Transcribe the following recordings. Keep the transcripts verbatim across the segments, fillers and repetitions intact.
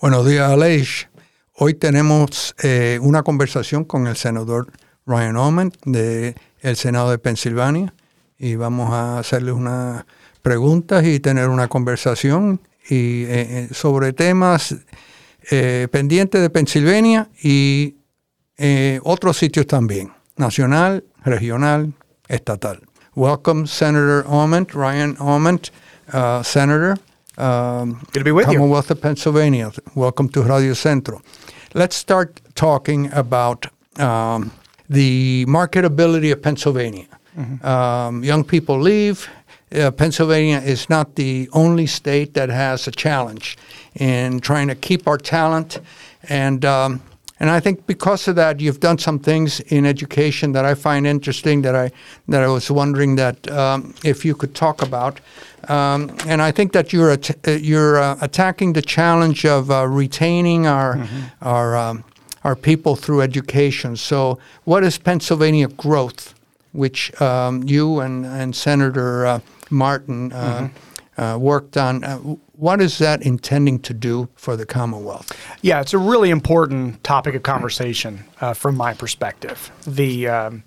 Buenos días, Aleix. Hoy tenemos eh, una conversación con el senador Ryan Aument del Senado de Pensilvania y vamos a hacerle unas preguntas y tener una conversación y, eh, sobre temas eh, pendientes de Pensilvania y eh, otros sitios también, nacional, regional, estatal. Welcome, Senator Aument, Ryan Aument, uh, Senator. Um, Good to be with Commonwealth you. of Pennsylvania. Welcome to Radio Centro. Let's start talking about um, the marketability of Pennsylvania. Mm-hmm. Um, young people leave. Uh, Pennsylvania is not the only state that has a challenge in trying to keep our talent. And um, and I think because of that, you've done some things in education that I find interesting that I that I was wondering that um, if you could talk about. Um, and I think that you're at, uh, you're uh, attacking the challenge of uh, retaining our mm-hmm. our um, our people through education. So, what is Pennsylvania growth, which um, you and and Senator uh, Martin uh, mm-hmm. uh, worked on? Uh, what is that intending to do for the Commonwealth? Yeah, it's a really important topic of conversation uh, from my perspective. The um,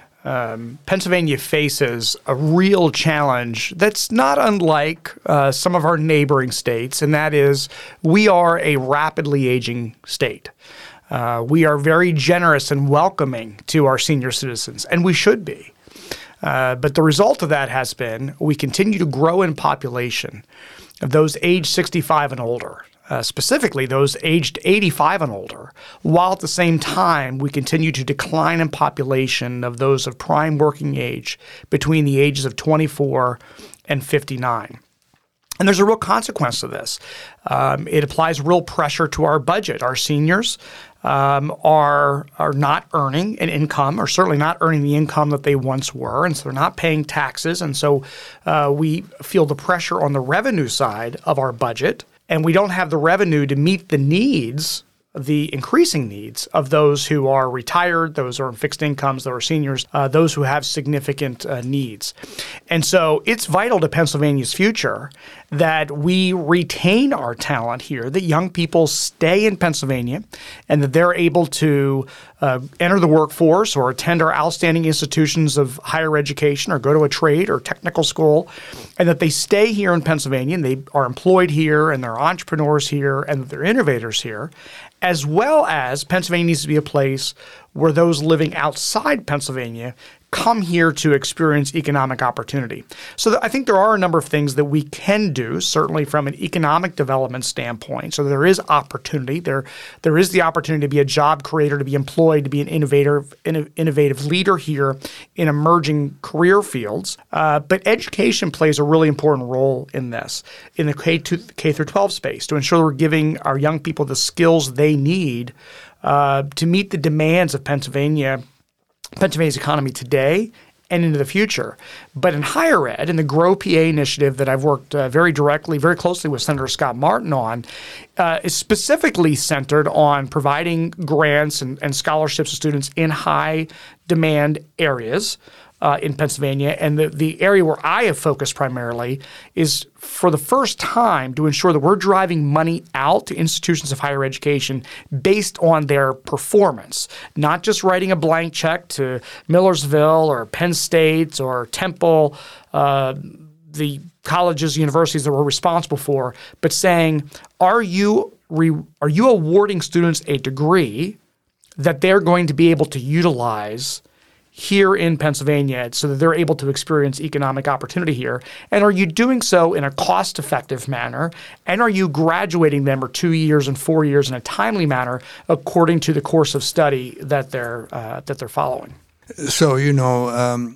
Um, Pennsylvania faces a real challenge that's not unlike uh, some of our neighboring states, and that is we are a rapidly aging state. Uh, we are very generous and welcoming to our senior citizens, and we should be. Uh, but the result of that has been we continue to grow in population of those age sixty-five and older. Uh, specifically those aged eighty-five and older, while at the same time we continue to decline in population of those of prime working age between the ages of twenty-four and fifty-nine. And there's a real consequence to this. Um, it applies real pressure to our budget. Our seniors um, are are not earning an income, or certainly not earning the income that they once were, and so they're not paying taxes. And so uh, we feel the pressure on the revenue side of our budget. And we don't have the revenue to meet the needs, the increasing needs of those who are retired, those who are on fixed incomes, those are seniors, uh, those who have significant uh, needs. And so it's vital to Pennsylvania's future that we retain our talent here, that young people stay in Pennsylvania, and that they're able to uh, enter the workforce or attend our outstanding institutions of higher education or go to a trade or technical school, and that they stay here in Pennsylvania and they are employed here and they're entrepreneurs here and that they're innovators here, as well as Pennsylvania needs to be a place where those living outside Pennsylvania come here to experience economic opportunity. So th- I think there are a number of things that we can do, certainly from an economic development standpoint. So there is opportunity. There, there is the opportunity to be a job creator, to be employed, to be an innovator, inno- innovative leader here in emerging career fields. Uh, but education plays a really important role in this, in the K through twelve space, to ensure that we're giving our young people the skills they need uh, to meet the demands of Pennsylvania Pennsylvania's economy today and into the future. But in higher ed, in the Grow P A initiative that I've worked uh, very directly, very closely with Senator Scott Martin on, uh, is specifically centered on providing grants and, and scholarships to students in high demand areas uh, in Pennsylvania. And the, the area where I have focused primarily is for the first time to ensure that we're driving money out to institutions of higher education based on their performance, not just writing a blank check to Millersville or Penn State or Temple, uh, the colleges, universities that we're responsible for, but saying, are you re- are you awarding students a degree that they're going to be able to utilize here in Pennsylvania so that they're able to experience economic opportunity here? And are you doing so in a cost-effective manner? And are you graduating them for two years and four years in a timely manner according to the course of study that they're uh, that they're following? So, you know, um,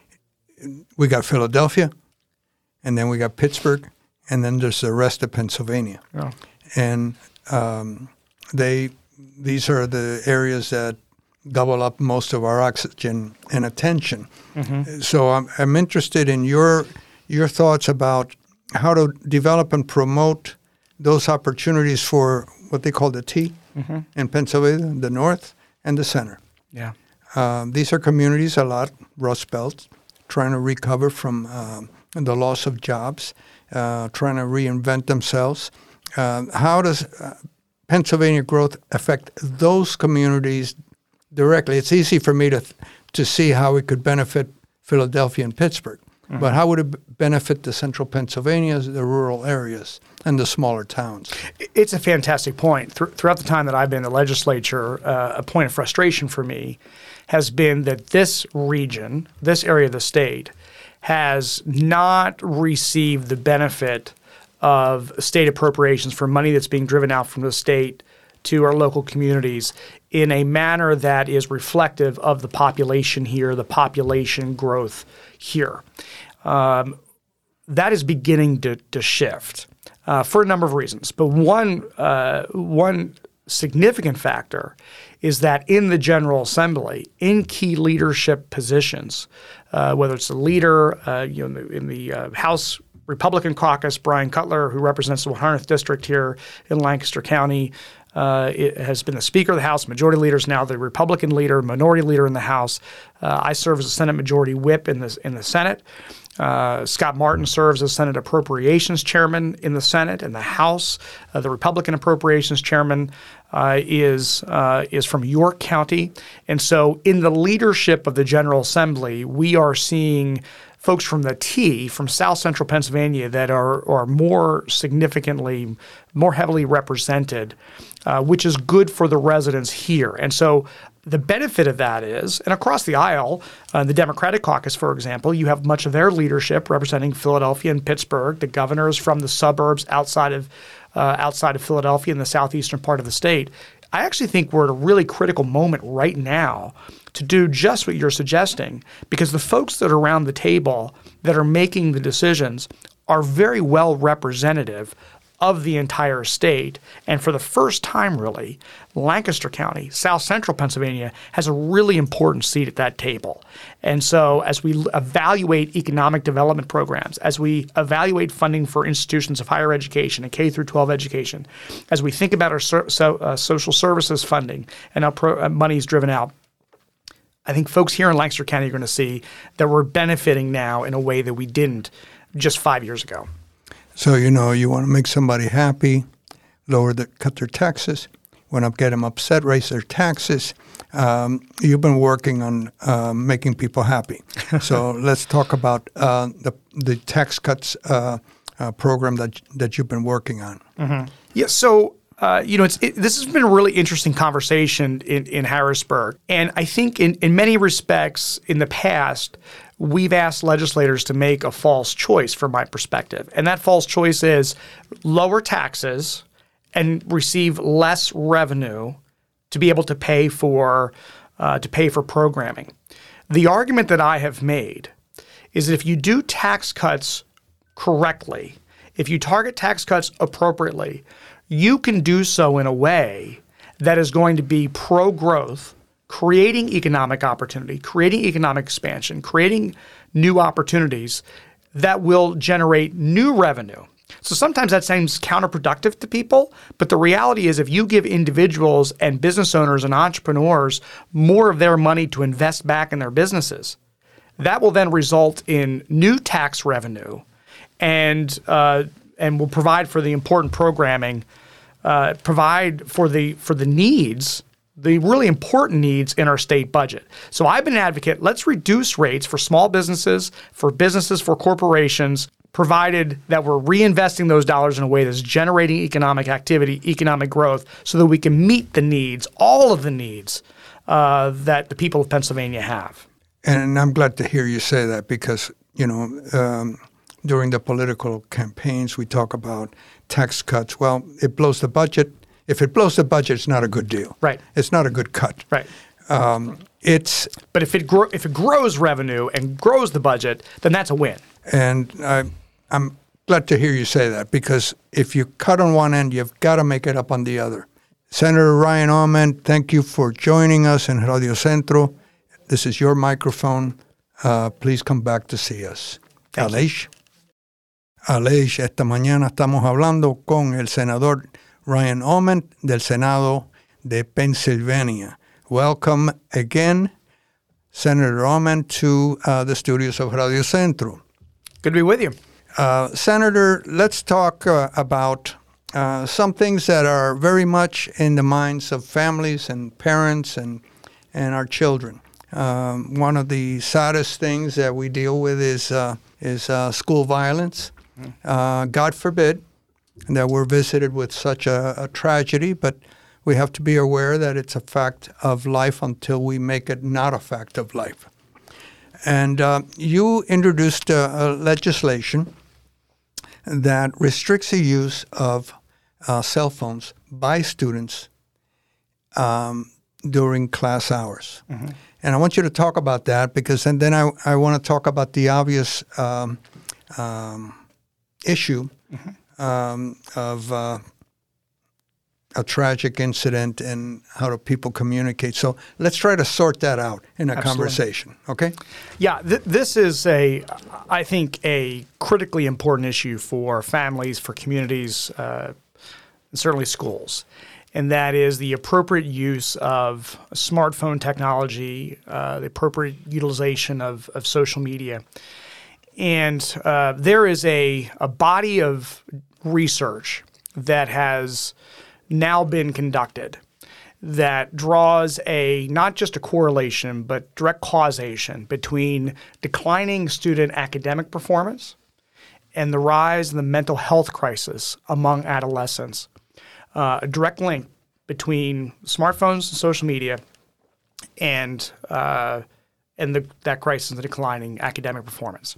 we got Philadelphia, and then we got Pittsburgh, and then there's the rest of Pennsylvania. Oh. And um, they these are the areas that double up most of our oxygen and attention. Mm-hmm. So I'm, I'm interested in your your thoughts about how to develop and promote those opportunities for what they call the T mm-hmm. in Pennsylvania, the North and the Center. Yeah, uh, these are communities a lot, Rust Belt, trying to recover from uh, the loss of jobs, uh, trying to reinvent themselves. Uh, how does uh, Pennsylvania growth affect those communities directly? It's easy for me to to see how it could benefit Philadelphia and Pittsburgh, mm-hmm. but how would it benefit the central Pennsylvania, the rural areas, and the smaller towns? It's a fantastic point. Th- throughout the time that I've been in the legislature, uh, a point of frustration for me has been that this region, this area of the state, has not received the benefit of state appropriations for money that's being driven out from the state to our local communities in a manner that is reflective of the population here, the population growth here. Um, that is beginning to, to shift uh, for a number of reasons. But one uh, one significant factor is that in the General Assembly, in key leadership positions, uh, whether it's the leader uh, you know, in the, in the uh, House Republican caucus, Brian Cutler, who represents the one hundredth District here in Lancaster County, uh, it has been the Speaker of the House. Majority Leader is now the Republican leader, Minority Leader in the House. Uh, I serve as a Senate Majority Whip in the, in the Senate. Uh, Scott Martin serves as Senate Appropriations Chairman in the Senate and the House. Uh, the Republican Appropriations Chairman uh, is uh, is from York County. And so in the leadership of the General Assembly, we are seeing folks from the T, from South Central Pennsylvania, that are, are more significantly, more heavily represented, uh, which is good for the residents here. And so the benefit of that is, and across the aisle, uh, the Democratic caucus, for example, you have much of their leadership representing Philadelphia and Pittsburgh. The governors from the suburbs outside of uh, outside of Philadelphia in the southeastern part of the state. I actually think we're at a really critical moment right now to do just what you're suggesting, because the folks that are around the table that are making the decisions are very well representative of the entire state. And for the first time, really, Lancaster County, South Central Pennsylvania, has a really important seat at that table. And so as we evaluate economic development programs, as we evaluate funding for institutions of higher education and K through twelve education, as we think about our so, so, uh, social services funding and how pro, uh, money is driven out, I think folks here in Lancaster County are going to see that we're benefiting now in a way that we didn't just five years ago. So, you know, you want to make somebody happy, lower the, cut their taxes. Want to get them upset, raise their taxes. Um, you've been working on uh, making people happy. So let's talk about uh, the the tax cuts uh, uh, program that that you've been working on. Mm-hmm. Yeah. So. Uh, you know, it's, it, this has been a really interesting conversation in, in Harrisburg. And I think in, in many respects in the past, we've asked legislators to make a false choice from my perspective. And that false choice is lower taxes and receive less revenue to be able to pay for uh, to pay for programming. The argument that I have made is that if you do tax cuts correctly, if you target tax cuts appropriately, you can do so in a way that is going to be pro-growth, creating economic opportunity, creating economic expansion, creating new opportunities that will generate new revenue. So sometimes that seems counterproductive to people, but the reality is if you give individuals and business owners and entrepreneurs more of their money to invest back in their businesses, that will then result in new tax revenue and uh, and will provide for the important programming, uh, provide for the for the needs, the really important needs in our state budget. So I've been an advocate, let's reduce rates for small businesses, for businesses, for corporations, provided that we're reinvesting those dollars in a way that's generating economic activity, economic growth, so that we can meet the needs, all of the needs uh, that the people of Pennsylvania have. And I'm glad to hear you say that because, you know, um, during the political campaigns, we talk about tax cuts. Well, it blows the budget. If it blows the budget, it's not a good deal. Right. It's not a good cut. Right. Um, it's. But if it gro- if it grows revenue and grows the budget, then that's a win. And I, I'm glad to hear you say that because if you cut on one end, you've got to make it up on the other. Senator Ryan Aument, thank you for joining us in Radio Centro. This is your microphone. Uh, please come back to see us. Aleix. Aleix, esta mañana estamos hablando con el senador Ryan Aument del Senado de Pennsylvania. Welcome again, Senator Aument, to uh, the studios of Radio Centro. Good to be with you. Uh, Senator, let's talk uh, about uh, some things that are very much in the minds of families and parents and and our children. Um, one of the saddest things that we deal with is uh, is uh, school violence. Uh, God forbid that we're visited with such a, a tragedy, but we have to be aware that it's a fact of life until we make it not a fact of life. And uh, you introduced a, a legislation that restricts the use of uh, cell phones by students um, during class hours. Mm-hmm. And I want you to talk about that because and then I, I want to talk about the obvious um, um, issue mm-hmm. um, of uh, a tragic incident and how do people communicate. So let's try to sort that out in a Absolutely. Conversation, okay? Yeah, th- this is, a, I think, a critically important issue for families, for communities, uh, and certainly schools. And that is the appropriate use of smartphone technology, uh, the appropriate utilization of, of social media. And uh, there is a, a body of research that has now been conducted that draws a not just a correlation but direct causation between declining student academic performance and the rise in the mental health crisis among adolescents. Uh, a direct link between smartphones and social media and uh, and the, that crisis in the declining academic performance.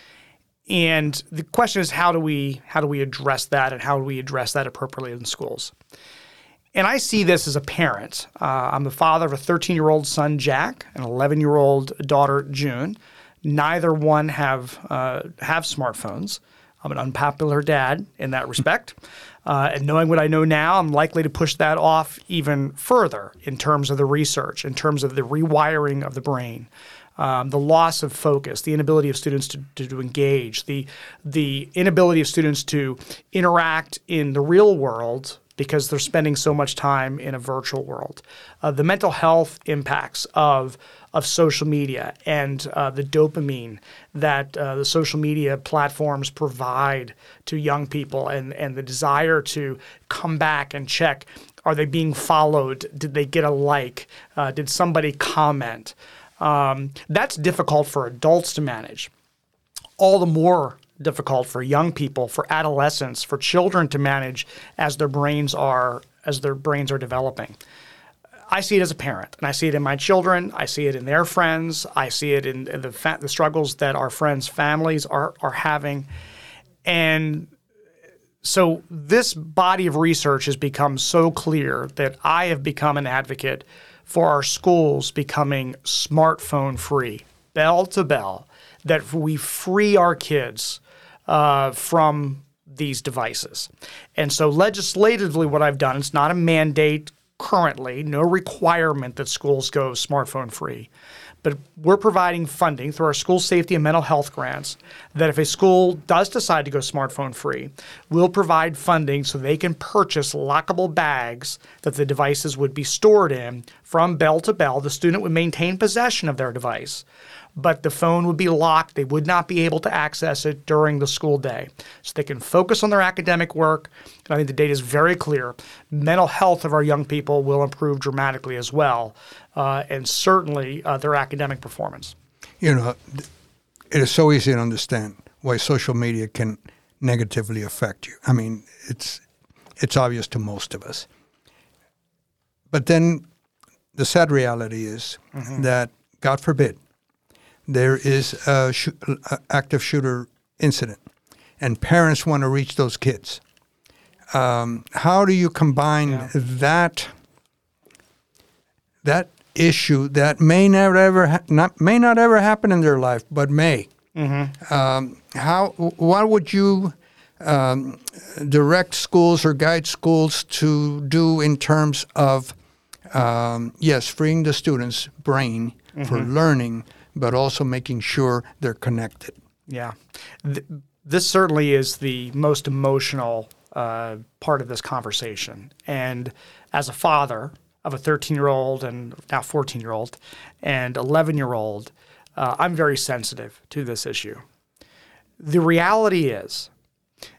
And the question is, how do we how do we address that, and how do we address that appropriately in schools? And I see this as a parent. Uh, I'm the father of a thirteen-year-old son, Jack, and an eleven-year-old daughter, June. Neither one have uh, have smartphones. I'm an unpopular dad in that respect. Uh, and knowing what I know now, I'm likely to push that off even further in terms of the research, in terms of the rewiring of the brain. Um, the loss of focus, the inability of students to, to, to engage, the the inability of students to interact in the real world because they're spending so much time in a virtual world. Uh, the mental health impacts of of social media and uh, the dopamine that uh, the social media platforms provide to young people, and, and the desire to come back and check, are they being followed? Did they get a like? Uh, did somebody comment? Um, that's difficult for adults to manage. All the more difficult for young people, for adolescents, for children to manage as their brains are as their brains are developing. I see it as a parent, and I see it in my children. I see it in their friends. I see it in, in the fa- the struggles that our friends' families are are having, and so this body of research has become so clear that I have become an advocate for our schools becoming smartphone free, bell to bell, that we free our kids uh, from these devices. And so legislatively what I've done, it's not a mandate currently, no requirement that schools go smartphone free, but we're providing funding through our school safety and mental health grants that if a school does decide to go smartphone free, we'll provide funding so they can purchase lockable bags that the devices would be stored in from bell to bell. The student would maintain possession of their device, but the phone would be locked. They would not be able to access it during the school day. So they can focus on their academic work. And I think the data is very clear. Mental health of our young people will improve dramatically as well, uh, and certainly uh, their academic performance. You know, it is so easy to understand why social media can negatively affect you. I mean, it's it's obvious to most of us. But then the sad reality is mm-hmm. that, God forbid, there is a sh- active shooter incident, and parents want to reach those kids. Um, how do you combine yeah. that that issue that may never ever ha- not may not ever happen in their life, but may? Mm-hmm. Um, how? What would you um, direct schools or guide schools to do in terms of um, yes, freeing the students' brain mm-hmm. for learning, but also making sure they're connected? Yeah. Th- this certainly is the most emotional uh, part of this conversation. And as a father of a thirteen-year-old and now fourteen-year-old and eleven-year-old, uh, I'm very sensitive to this issue. The reality is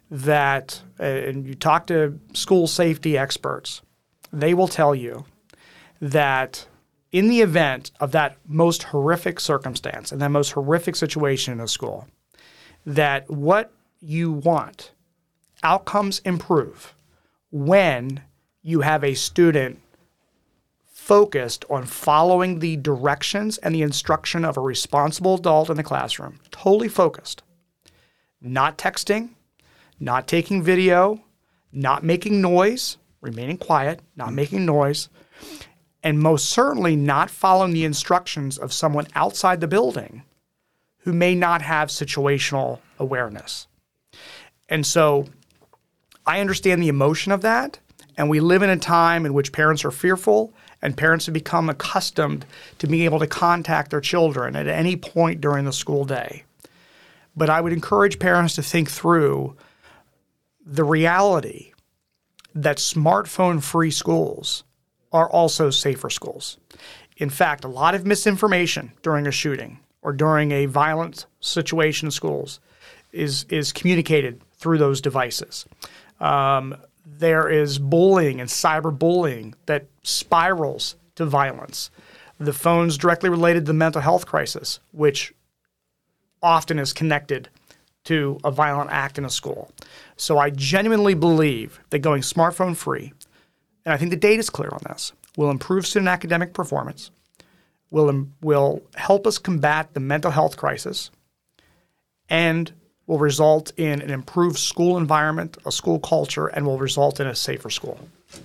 that, uh, and you talk to school safety experts, they will tell you that in the event of that most horrific circumstance and that most horrific situation in a school, that what you want, outcomes improve when you have a student focused on following the directions and the instruction of a responsible adult in the classroom, totally focused, not texting, not taking video, not making noise, remaining quiet, not making noise, and most certainly not following the instructions of someone outside the building who may not have situational awareness. And so I understand the emotion of that, and we live in a time in which parents are fearful and parents have become accustomed to being able to contact their children at any point during the school day. But I would encourage parents to think through the reality that smartphone-free schools are also safer schools. In fact, a lot of misinformation during a shooting or during a violent situation in schools is, is communicated through those devices. Um, there is bullying and cyberbullying that spirals to violence. The phone's directly related to the mental health crisis, which often is connected to a violent act in a school. So I genuinely believe that going smartphone free, and I think the data is clear on this, will improve student academic performance, will, will help us combat the mental health crisis, and will result in an improved school environment, a school culture, and will result in a safer school.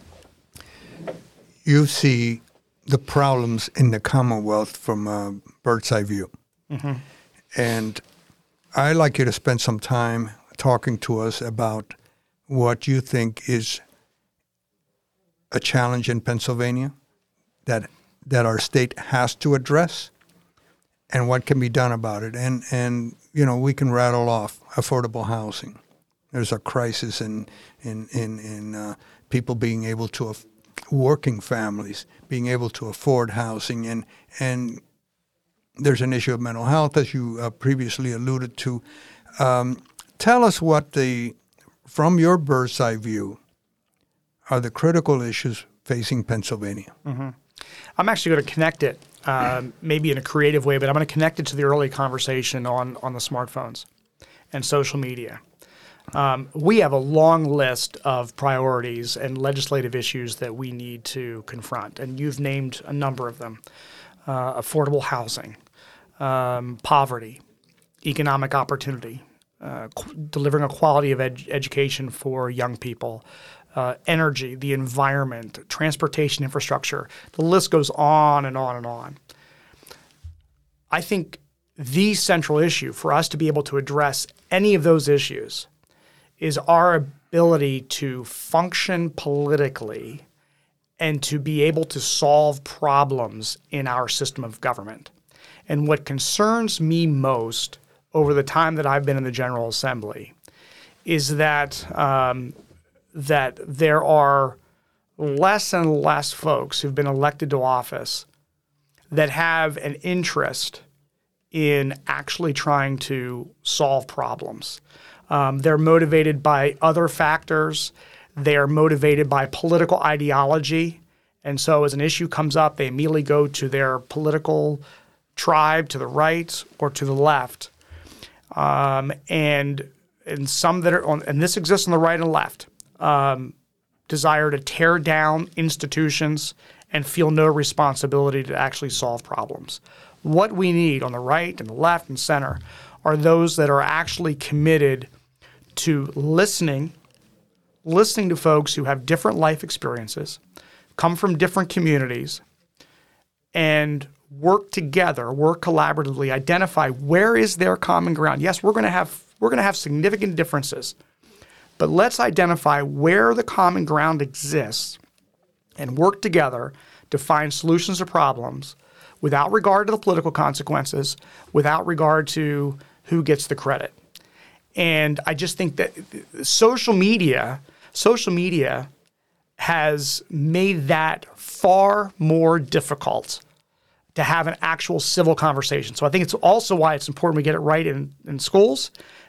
You see the problems in the Commonwealth from a bird's eye view. Mm-hmm. And I'd like you to spend some time talking to us about what you think is a challenge in Pennsylvania that that our state has to address and what can be done about it. And, and you know, we can rattle off affordable housing. There's a crisis in in in, in uh, people being able to, af- working families being able to afford housing, and and there's an issue of mental health, as you uh, previously alluded to. Um, tell us what the, from your bird's eye view, are the critical issues facing Pennsylvania. Mm-hmm. I'm actually going to connect it, um, maybe in a creative way, but I'm going to connect it to the early conversation on, on the smartphones and social media. Um, we have a long list of priorities and legislative issues that we need to confront, and you've named a number of them. Uh, affordable housing, um, poverty, economic opportunity, uh, qu- delivering a quality of ed- education for young people, uh, energy, the environment, transportation infrastructure. The list goes on and on and on. I think the central issue for us to be able to address any of those issues is our ability to function politically and to be able to solve problems in our system of government. And what concerns me most over the time that I've been in the General Assembly is that um, that there are less and less folks who've been elected to office that have an interest in actually trying to solve problems. Um, they're motivated by other factors. They are motivated by political ideology. And so as an issue comes up, they immediately go to their political tribe, to the right or to the left. Um, and and some that are on, and this exists on the right and left, um, desire to tear down institutions and feel no responsibility to actually solve problems. What we need on the right and the left and center are those that are actually committed to listening, listening to folks who have different life experiences, come from different communities, and work together, work collaboratively, identify where is their common ground. Yes, we're going to have we're going to have significant differences, but let's identify where the common ground exists and work together to find solutions to problems without regard to the political consequences, without regard to who gets the credit. And I just think that social media, social media has made that far more difficult to have an actual civil conversation. So I think it's also why it's important we get it right in, in schools,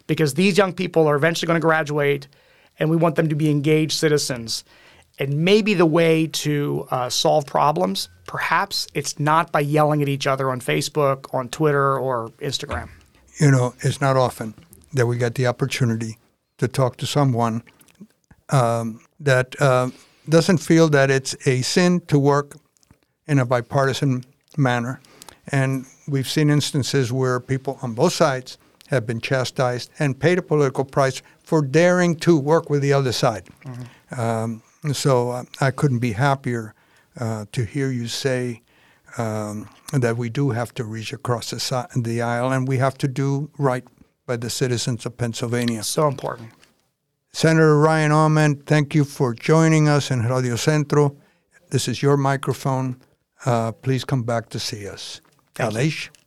because these young people are eventually going to graduate, and we want them to be engaged citizens. And maybe the way to uh, solve problems, perhaps it's not by yelling at each other on Facebook, on Twitter, or Instagram. You know, it's not often that we get the opportunity to talk to someone um, that uh, doesn't feel that it's a sin to work in a bipartisan manner. And we've seen instances where people on both sides have been chastised and paid a political price for daring to work with the other side. Mm-hmm. Um, so uh, I couldn't be happier uh, to hear you say um, that we do have to reach across the, si- the aisle, and we have to do right by the citizens of Pennsylvania. So important. Senator Ryan Aument, thank you for joining us in Radio Centro. This is your microphone. Uh, please come back to see us. Thank Aleix?